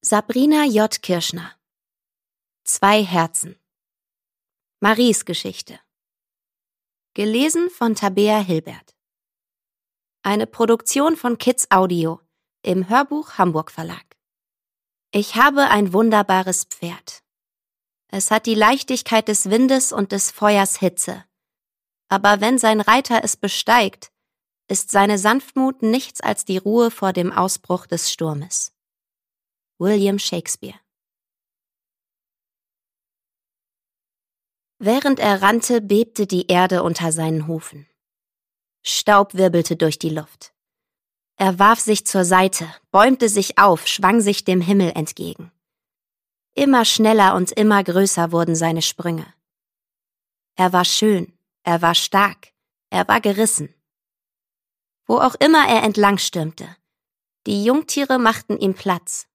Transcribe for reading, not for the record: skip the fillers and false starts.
Sabrina J. Kirschner. 2 Herzen. Maries Geschichte. Gelesen von Tabea Hilbert. Eine Produktion von Kids Audio im Hörbuch Hamburg Verlag. Ich habe ein wunderbares Pferd. Es hat die Leichtigkeit des Windes und des Feuers Hitze. Aber wenn sein Reiter es besteigt, ist seine Sanftmut nichts als die Ruhe vor dem Ausbruch des Sturmes. William Shakespeare. Während er rannte, bebte die Erde unter seinen Hufen. Staub wirbelte durch die Luft. Er warf sich zur Seite, bäumte sich auf, schwang sich dem Himmel entgegen. Immer schneller und immer größer wurden seine Sprünge. Er war schön, er war stark, er war gerissen. Wo auch immer er entlang stürmte, die Jungtiere machten ihm Platz.